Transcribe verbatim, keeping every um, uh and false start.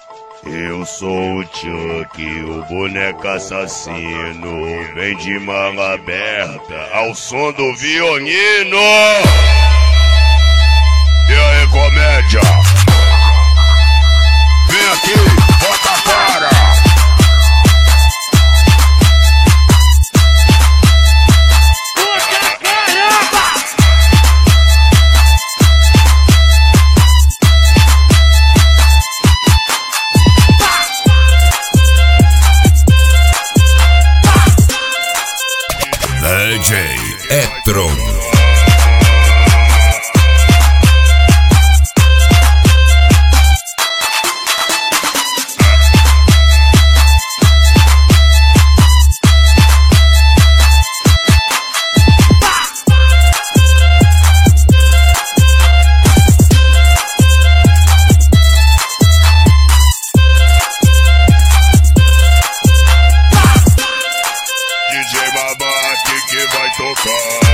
Eu sou o Chuck, o boneco assassino. Vem de manga aberta ao som do violino. E aí, comédia? Vem aqui, bota a para. D J Etron. D J Babaque que vai tocar.